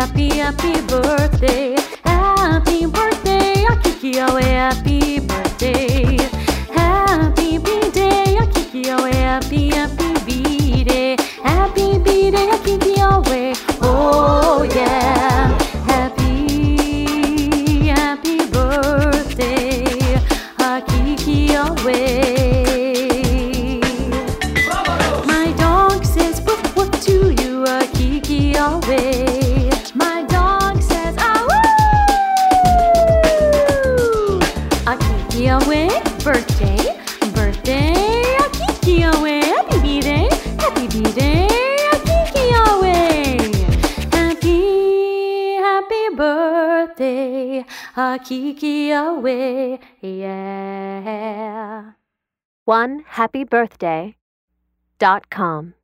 happy, happy birthday. Happy birthday, Akiki Awe, happy birthday. Happy B-Day, Akiki Awe, happy, happy B-Day. Happy B-Day, Akiki Awe, oh yeah. Happy, happy birthday, Akiki Awe. My dog says woof woof to you, Akiki Awe. My dog says awoo. Akiki Awe, birthday, birthday, Akiki Awe. Happy B-Day, happy B-Day, Akiki Awe. Happy, happy birthday, Akiki Awe, yeah. OneHappyBirthday.com